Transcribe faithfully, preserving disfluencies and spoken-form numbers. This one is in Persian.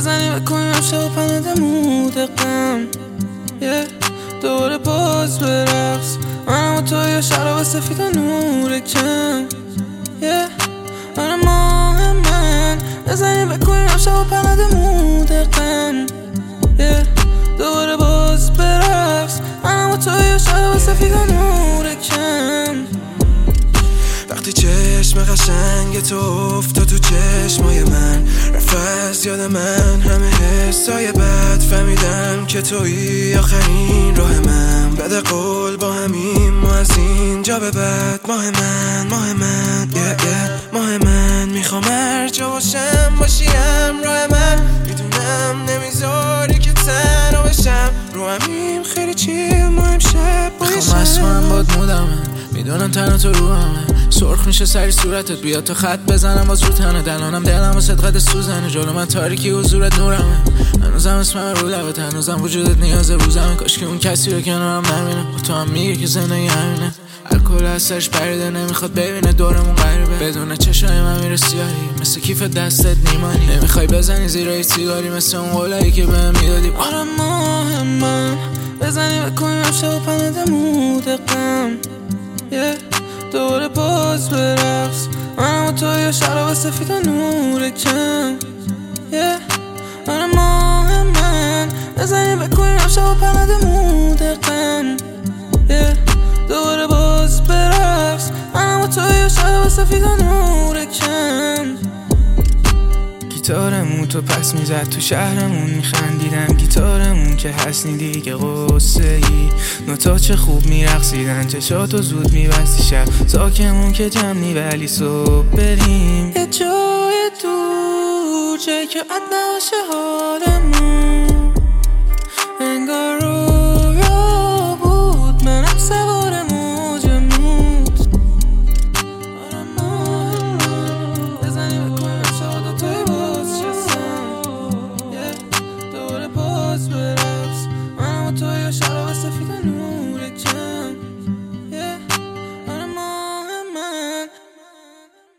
بزنیم بکنیم امشب و پنده مودقم یه دوباره باز برقص منم و تو یا شراب سفید و نور کم یه آره ماه من بزنیم بکنیم امشب و پنده مودقم یه دوباره باز برقص منم و تو یا شراب سفید و نور کم وقتی چشم قشنگ تو افتاد تو چشمای من رفت از یاد من همه حسای بد فهمیدم که تویی آخرین راه من بده قول با همین ما از اینجا به بعد ماه من ماه من yeah, yeah. ماه من میخوام هر جا باشم باشیم راه من میدونم نمیذاری که تنها بشم رو همین خیلی چیل ما امشب بایشم میخوام از کنم باد مودمه میدونم تنها تو رو همه سرخ میشه سری صورتت بیا تا خط بزنم باز رو تنه دلانم دلم و صدقت سوزنه جلو من تاریکی حضورت نورمه هنوزم اسمم رو لبت هنوزم وجودت نیاز روزمه کاش که اون کسی رو کنارم نبینه با تو هم میگه که زندگی همینه الکل از سرش پریده نمیخواد ببینه دورمون غریبه بدون چشای من میره سیاهی مثل کیف دستت نیمانی نمیخوای بزنی زیرای سیگاری مثل اون قولایی که بهم میدادی آره ماه من بزنیم بکنیم امشب و پنده مودقم یه دوباره باز برقص منم و تو یا شراب سفید و نور کم یه آره ماه من بزنیم بکنیم امشب و پنده مودقم یه دوباره باز برقص منم و تو یا شراب سفید و نور کم گیتارمون تو پس میزد تو شهرمون میخندیدم گیتارمون که هستی دیگه قصه ای نوتا چه خوب میرقصیدن چشاتو زود میبستی شب ساکمون که جمنی ولی صبح بریم یه جای دور جایی که عد نباشه حالمون انگار